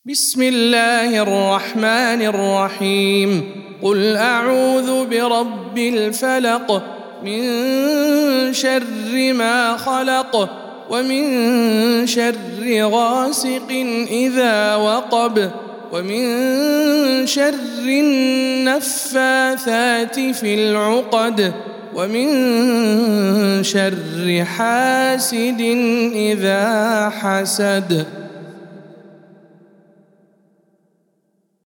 بسم الله الرحمن الرحيم قل أعوذ برب الفلق من شر ما خلق ومن شر غاسق إذا وقب ومن شر النفاثات في العقد ومن شر حاسد إذا حسد.